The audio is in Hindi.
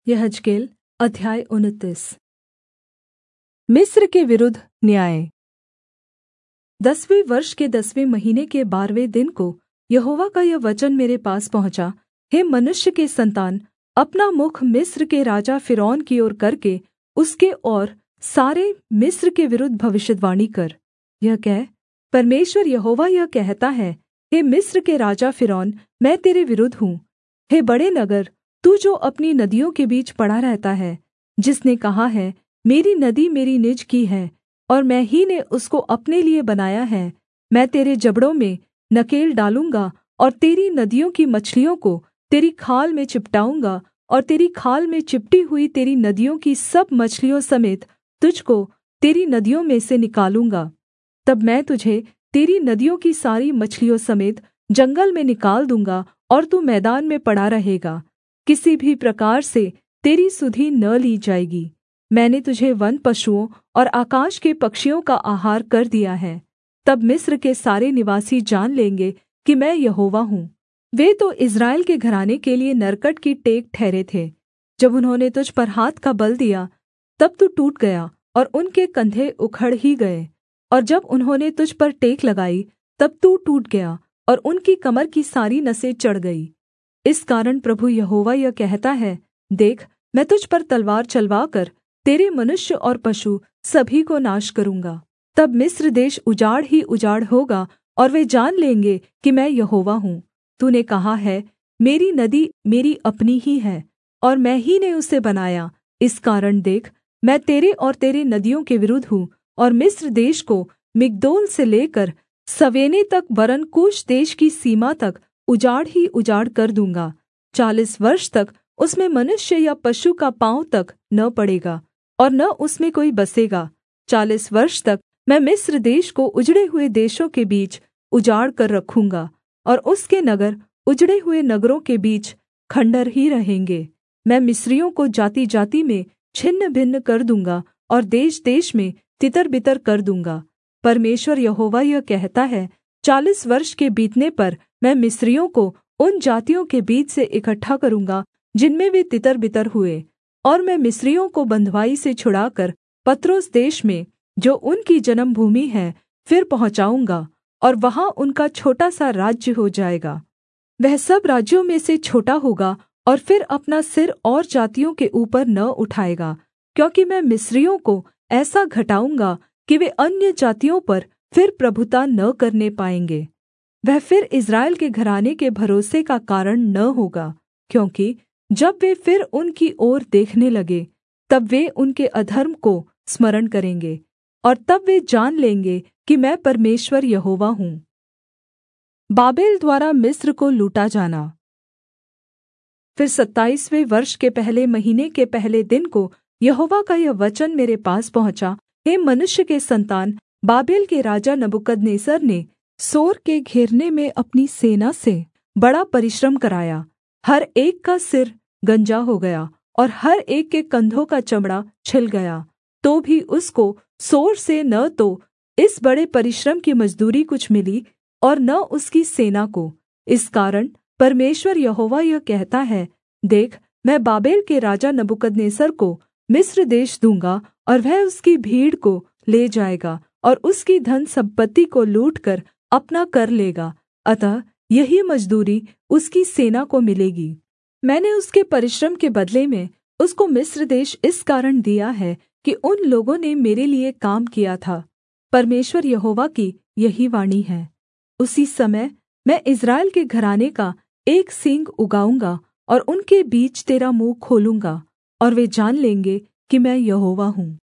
यहेजकेल अध्याय 29। मिस्र के विरुद्ध न्याय। 10वें वर्ष के 10वें महीने के 12वें दिन को यहोवा का यह वचन मेरे पास पहुँचा। हे मनुष्य के सन्तान, अपना मुख मिस्र के राजा फ़िरौन की ओर करके उसके और सारे मिस्र के विरुद्ध भविष्यद्वाणी कर। यह कह, परमेश्वर यहोवा यह कहता है, हे मिस्र के राजा फ़िरौन, मैं तेरे विरुद्ध हूँ। हे बड़े नगर, तू जो अपनी नदियों के बीच पड़ा रहता है, जिसने कहा है, मेरी नदी मेरी निज की है और मैं ही ने उसको अपने लिए बनाया है, मैं तेरे जबड़ों में नकेल डालूँगा और तेरी नदियों की मछलियों को तेरी खाल में चिपटाऊँगा और तेरी खाल में चिपटी हुई तेरी नदियों की सब मछलियों समेत तुझको तेरी नदियों में से निकालूँगा। तब मैं तुझे तेरी नदियों की सारी मछलियों समेत जंगल में निकाल दूँगा और तू मैदान में पड़ा रहेगा, किसी भी प्रकार से तेरी सुधि न ली जाएगी। मैंने तुझे वन पशुओं और आकाश के पक्षियों का आहार कर दिया है। तब मिस्र के सारे निवासी जान लेंगे कि मैं यहोवा हूँ। वे तो इस्राएल के घराने के लिए नरकट की टेक ठहरे थे। जब उन्होंने तुझ पर हाथ का बल दिया, तब तू टूट गया और उनके कंधे उखड़ ही गए। और जब उन्होंने तुझ पर टेक लगाई, तब तू टूट गया और उनकी कमर की सारी नसें चढ़ गई। इस कारण प्रभु यहोवा यह कहता है, देख, मैं तुझ पर तलवार चलवाकर तेरे मनुष्य और पशु सभी को नाश करूँगा। तब मिस्र देश उजाड़ ही उजाड़ होगा और वे जान लेंगे कि मैं यहोवा हूँ। तूने कहा है, मेरी नदी मेरी अपनी ही है और मैं ही ने उसे बनाया। इस कारण देख, मैं तेरे और तेरे नदियों के विरुद्ध हूँ और मिस्र देश को मिग्दोल से लेकर सवेने तक वरन् कूश देश की सीमा तक उजाड़ ही उजाड़ कर दूँगा। 40 वर्ष तक उसमें मनुष्य या पशु का पाँव तक न पड़ेगा और न उसमें कोई बसेगा। 40 वर्ष तक मैं मिस्र देश को उजड़े हुए देशों के बीच उजाड़ कर रखूँगा और उसके नगर उजड़े हुए नगरों के बीच खण्डहर ही रहेंगे। मैं मिस्रियों को जाति-जाति में छिन्न भिन्न कर दूँगा और देश-देश में तितर-बितर कर दूँगा। परमेश्वर यहोवा यह कहता है, 40 वर्ष के बीतने पर मैं मिस्रियों को उन जातियों के बीच से इकट्ठा करूँगा जिनमें वे तितर-बितर हुए, और मैं मिस्रियों को बँधुआई से छुड़ाकर पत्रोस देश में, जो उनकी जन्मभूमि है, फिर पहुँचाऊँगा और वहाँ उनका छोटा सा राज्य हो जाएगा। वह सब राज्यों में से छोटा होगा और फिर अपना सिर और जातियों के ऊपर न उठाएगा, क्योंकि मैं मिस्रियों को ऐसा घटाऊँगा कि वे अन्य जातियों पर फिर प्रभुता न करने पाएँगे। वह फिर इस्राएल के घराने के भरोसे का कारण न होगा, क्योंकि जब वे फिर उनकी ओर देखने लगे, तब वे उनके अधर्म को स्मरण करेंगे और तब वे जान लेंगे कि मैं परमेश्वर यहोवा हूँ। बाबेल द्वारा मिस्र को लूटा जाना। फिर 27वें वर्ष के पहले महीने के पहले दिन को यहोवा का यह वचन मेरे पास पहुँचा। हे मनुष्य के सन्तान, बाबेल के राजा नबूकदनेस्सर ने सोर के घेरने में अपनी सेना से बड़ा परिश्रम कराया। हर एक का सिर गंजा हो गया और हर एक के कंधों का चमड़ा छिल गया, तो भी उसको सोर से न तो इस बड़े परिश्रम की मजदूरी कुछ मिली और न उसकी सेना को। इस कारण परमेश्वर यहोवा यह कहता है, देख, मैं बाबेल के राजा नबूकदनेस्सर को मिस्र देश दूँगा और वह उसकी भीड़ को ले जाएगा और उसकी धन सम्पत्ति को लूटकर अपना कर लेगा। अतः यही मजदूरी उसकी सेना को मिलेगी। मैंने उसके परिश्रम के बदले में उसको मिस्र देश इस कारण दिया है कि उन लोगों ने मेरे लिए काम किया था। परमेश्वर यहोवा की यही वाणी है। उसी समय मैं इस्राएल के घराने का एक सींग उगाऊँगा और उनके बीच तेरा मुँह खोलूँगा और वे जान लेंगे कि मैं यहोवा हूँ।